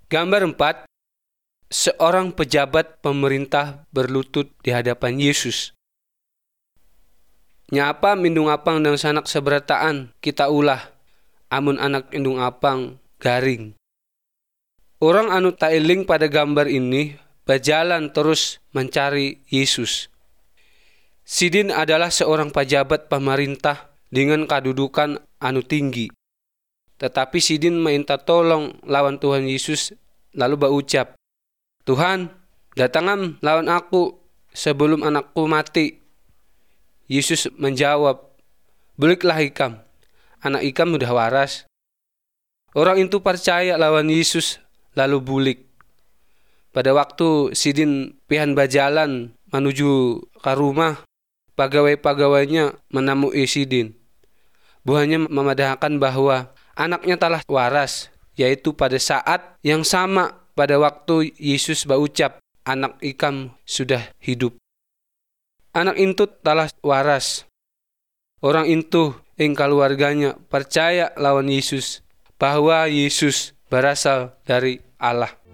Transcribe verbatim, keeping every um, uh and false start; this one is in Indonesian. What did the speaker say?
Gambar empat, seorang pejabat pemerintah berlutut di hadapan Yesus. Nyapa mindung apang dan sanak seberataan kita ulah, amun anak indung apang garing. Orang anu tailing pada gambar ini berjalan terus mencari Yesus. Sidin adalah seorang pejabat pemerintah dengan kedudukan anu tinggi. Tetapi Sidin minta tolong lawan Tuhan Yesus lalu berucap, "Tuhan, datangam lawan aku sebelum anakku mati." Yesus menjawab, "Buliklah ikam, anak ikam udah waras." Orang itu percaya lawan Yesus lalu bulik. Pada waktu Sidin pihan berjalan menuju ke rumah, pegawai-pegawainya menemui Sidin. Buahnya memadahkan bahwa anaknya telah waras, yaitu pada saat yang sama pada waktu Yesus berucap, "Anak ikam sudah hidup." Anak itu telah waras. Orang itu ing keluarganya percaya lawan Yesus bahwa Yesus berasal dari Allah.